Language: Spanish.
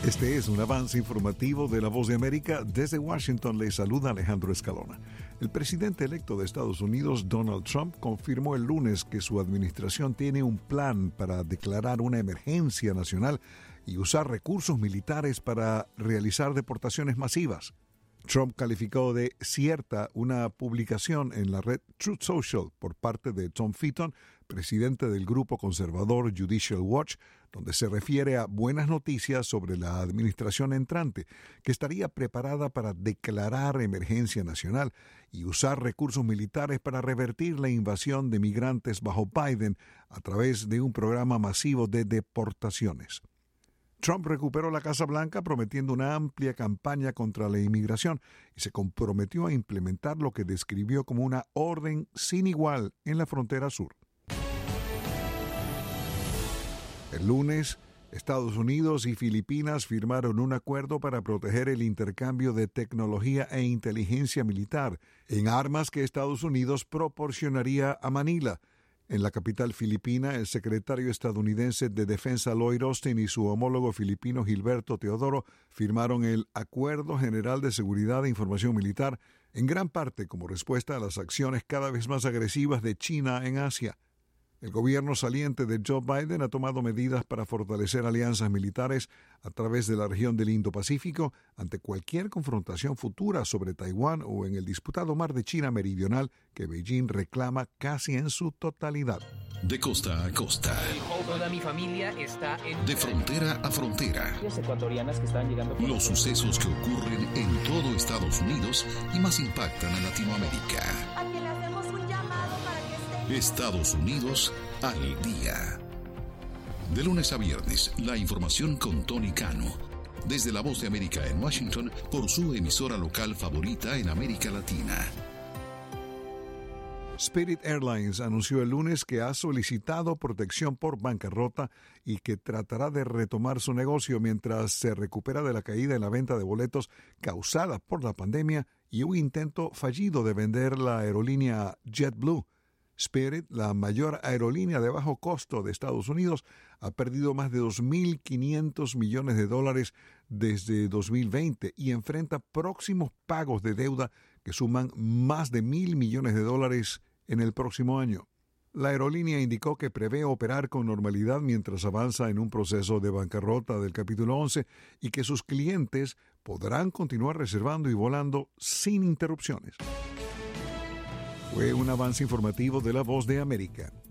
Este es un avance informativo de La Voz de América. Desde Washington le saluda Alejandro Escalona. El presidente electo de Estados Unidos, Donald Trump, confirmó el lunes que su administración tiene un plan para declarar una emergencia nacional y usar recursos militares para realizar deportaciones masivas. Trump calificó de cierta una publicación en la red Truth Social por parte de Tom Fitton, presidente del grupo conservador Judicial Watch, donde se refiere a buenas noticias sobre la administración entrante, que estaría preparada para declarar emergencia nacional y usar recursos militares para revertir la invasión de migrantes bajo Biden a través de un programa masivo de deportaciones. Trump recuperó la Casa Blanca prometiendo una amplia campaña contra la inmigración y se comprometió a implementar lo que describió como una orden sin igual en la frontera sur. El lunes, Estados Unidos y Filipinas firmaron un acuerdo para proteger el intercambio de tecnología e inteligencia militar en armas que Estados Unidos proporcionaría a Manila. En la capital filipina, el secretario estadounidense de Defensa Lloyd Austin y su homólogo filipino Gilberto Teodoro firmaron el Acuerdo General de Seguridad e Información Militar, en gran parte como respuesta a las acciones cada vez más agresivas de China en Asia. El gobierno saliente de Joe Biden ha tomado medidas para fortalecer alianzas militares a través de la región del Indo-Pacífico ante cualquier confrontación futura sobre Taiwán o en el disputado mar de China Meridional que Beijing reclama casi en su totalidad. De costa a costa. Toda mi familia está en... De frontera a frontera. Ecuatorianas que están llegando... Los sucesos que ocurren en todo Estados Unidos y más impactan a Latinoamérica. A quien le hacemos un llamado para que esté... Estados Unidos al día. De lunes a viernes, la información con Tony Cano. Desde La Voz de América en Washington, por su emisora local favorita en América Latina. Spirit Airlines anunció el lunes que ha solicitado protección por bancarrota y que tratará de retomar su negocio mientras se recupera de la caída en la venta de boletos causada por la pandemia y un intento fallido de vender la aerolínea JetBlue. Spirit, la mayor aerolínea de bajo costo de Estados Unidos, ha perdido más de $2.500 millones desde 2020 y enfrenta próximos pagos de deuda que suman más de $1.000 millones en el próximo año. La aerolínea indicó que prevé operar con normalidad mientras avanza en un proceso de bancarrota del capítulo 11 y que sus clientes podrán continuar reservando y volando sin interrupciones. Fue un avance informativo de La Voz de América.